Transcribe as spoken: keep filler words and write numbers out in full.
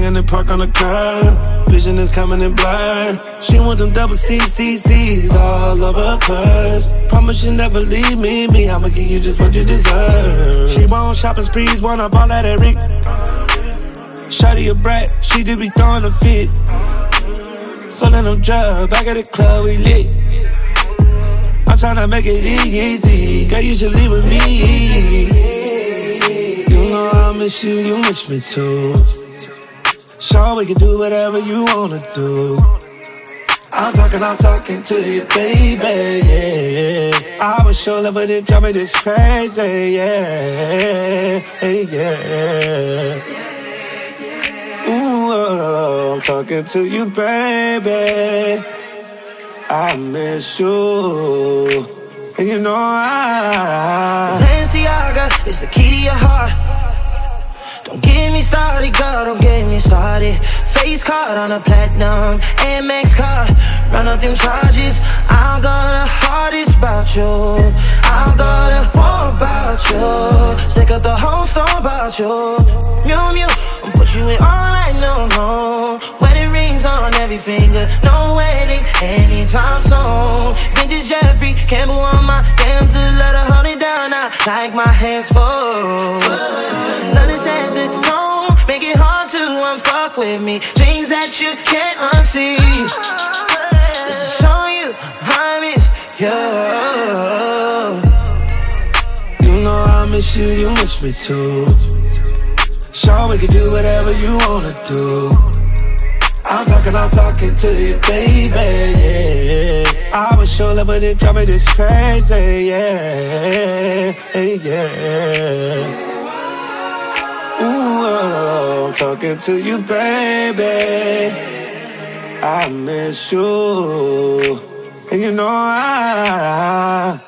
in the park on the curb. Vision is coming in blur. She want them double C C C's all over her purse. Promise she'll never leave me, me, I'ma give you just what you deserve. She want shopping sprees, wanna ball at that Rick. Shawty a brat, she just be throwing a fit. Fullin' them drugs, back at the club, we lit. I'm tryna make it easy, girl, you should leave with me. You know I miss you, you miss me too. Sure, we can do whatever you wanna do. I'm talking, I'm talking to you, baby, yeah. I was sure love it if drive me this crazy, yeah, yeah. Ooh, oh, I'm talking to you, baby. I miss you, and you know I. Balenciaga is the key to your heart. Don't get me started, girl, don't get me started. Face card on a platinum A M X card. Run up them charges. I'm gonna hardest about you. I'm gonna want about you. Stick up the whole store about you. Mew mew, I'll put you in all I know, no. Wedding rings on every finger. No wedding anytime soon. Vintage Jeffrey Campbell on my damsel. Let her hold it down now, like my hands full. Let us set the tone. Make it hard to unfuck with me. Things that you can't unsee. This is showing you I miss you. You know I miss you, you miss me too. Sure, we can do whatever you wanna do. I'm talking, I'm talking to you, baby, yeah. I was sure love it if drive me this crazy, yeah, yeah. Ooh, oh, I'm talking to you, baby. I miss you, and you know I